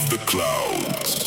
the clouds.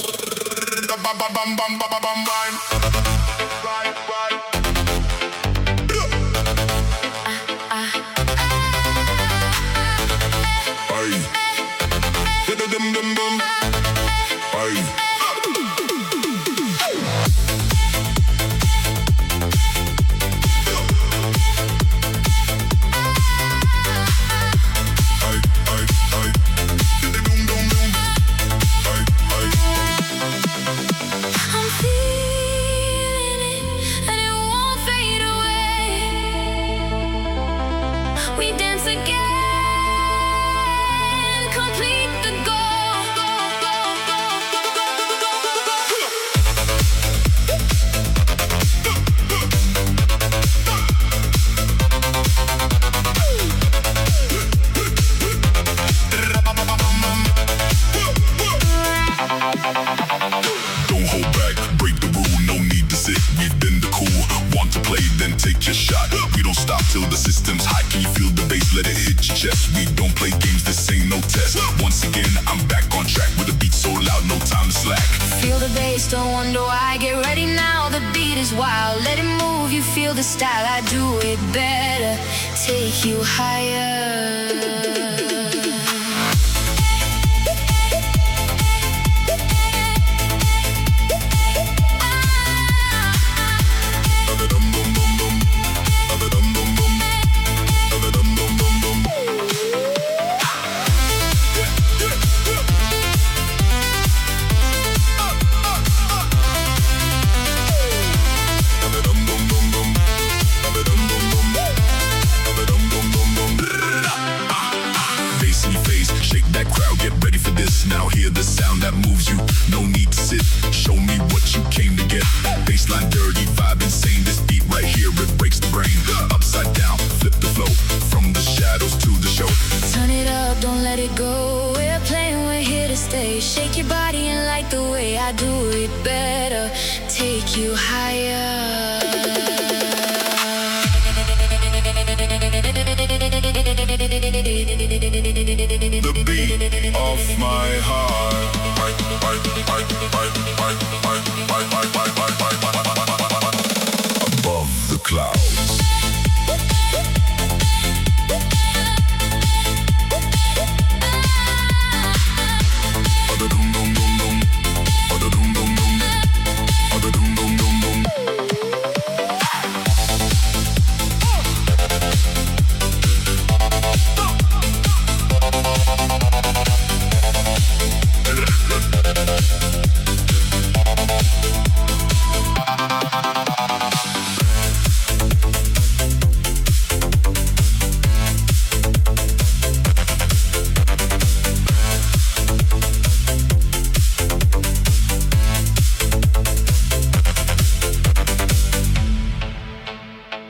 Don't hold back, break the rule, no need to sit. We've been the cool. Want to play, then take your shot. We don't stop till the system's hot. Can you feel the bass? Let it hit your chest. We don't play games, this ain't no test. Once again, I'm back on track with a beat so loud, no time to slack. Feel the bass, don't wonder why. Get ready now, the beat is wild. Let it move, you feel the style. I do it better, take you higher. Now hear the sound that moves you, no need to sit. Show me what you came to get. Baseline dirty, vibe insane. This beat right here, it breaks the brain. Upside down, flip the flow. From the shadows to the show. Turn it up, don't let it go. We're playing, we're here to stay. Shake your body and like the way I do it better, take you higher. The beat of my heart.